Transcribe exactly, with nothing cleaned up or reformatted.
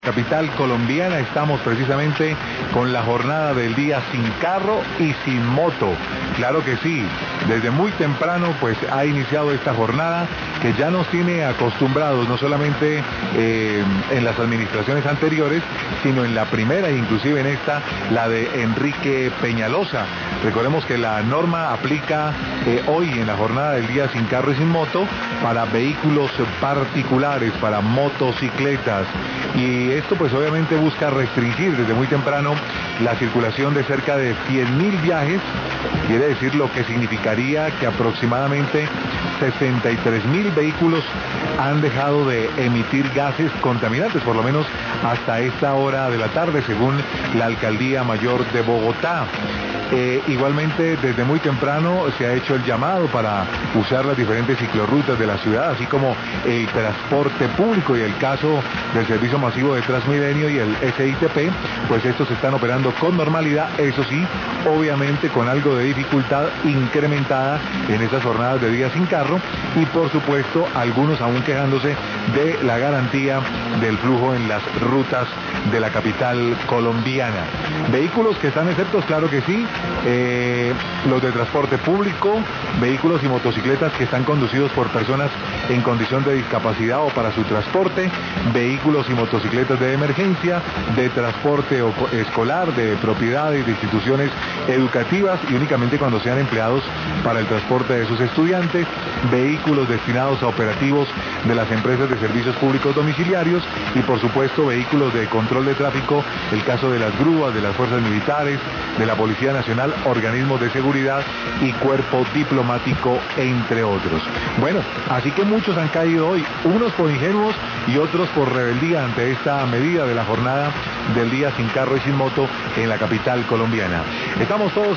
capital colombiana. Estamos precisamente con la jornada del día sin carro y sin moto. Claro que sí, desde muy temprano pues ha iniciado esta jornada que ya nos tiene acostumbrados, no solamente eh, en las administraciones anteriores, sino en la primera e inclusive en esta, la de Enrique Peñalosa. Recordemos que la norma aplica eh, hoy en la jornada del día sin carro y sin moto para vehículos particulares, para motocicletas, y esto pues obviamente busca restringir desde muy temprano la circulación de cerca de cien mil viajes. Quiere decir lo que significaría que aproximadamente sesenta y tres mil vehículos han dejado de emitir gases contaminantes, por lo menos hasta esta hora de la tarde, según la Alcaldía Mayor de Bogotá. Eh, igualmente, desde muy temprano se ha hecho el llamado para usar las diferentes ciclorrutas de la ciudad, así como el transporte público, y el caso del servicio masivo de Transmilenio y el S I T P, pues estos están operando con normalidad, eso sí, obviamente con algo de dificultad incrementada en estas jornadas de día sin carro, y por supuesto algunos aún quejándose de la garantía del flujo en las rutas de la capital colombiana. Vehículos que están exceptos, claro que sí, eh, los de transporte público, vehículos y motocicletas que están conducidos por personas en condición de discapacidad o para su transporte, vehículos y motocicletas de emergencia, de transporte escolar, de propiedades, de instituciones educativas, y únicamente cuando sean empleados para el transporte de sus estudiantes, vehículos destinados a operativos de las empresas de servicios públicos domiciliarios, y por supuesto vehículos de control de tráfico, el caso de las grúas, de las fuerzas militares, de la Policía Nacional, organismos de seguridad y cuerpo diplomático, entre otros. Bueno, así que muchos han caído hoy, unos por ingenuos y otros por rebeldía ante esta medida de la jornada del día sin carro y sin moto en la capital colombiana. Estamos todos